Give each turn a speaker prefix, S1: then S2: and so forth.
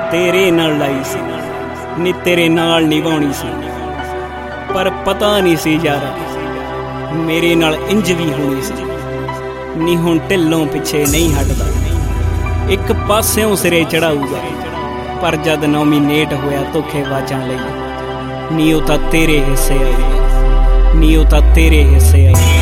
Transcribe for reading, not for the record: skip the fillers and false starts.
S1: ਤੇਰੇ ਨਾਲ ਲਾਈ ਸੀ ਨੀ, ਤੇਰੇ ਨਾਲ ਨਿਭਾਉਣੀ ਸੀ, ਪਰ ਪਤਾ ਨਹੀਂ ਸੀ ਯਾਰਾ ਮੇਰੇ ਨਾਲ ਇੰਜ ਵੀ ਹੋਣੀ ਸੀ ਨੀ। ਹੁਣ ਢਿੱਲੋਂ ਪਿੱਛੇ ਨਹੀਂ ਹਟਦਾ, ਇੱਕ ਪਾਸਿਓਂ ਸਿਰੇ ਚੜਾਊਗਾ, ਪਰ ਜਦ ਨੋਮੀਨੇਟ ਹੋਇਆ ਧੋਖੇਬਾਜ਼ਾਂ ਲਈ ਨੀ ਉਹ ਤਾਂ ਤੇਰੇ ਹਿੱਸੇ ਆਊਗਾ, ਨੀ ਉਹ ਤਾਂ ਤੇਰੇ ਹਿੱਸੇ ਆਊਗਾ।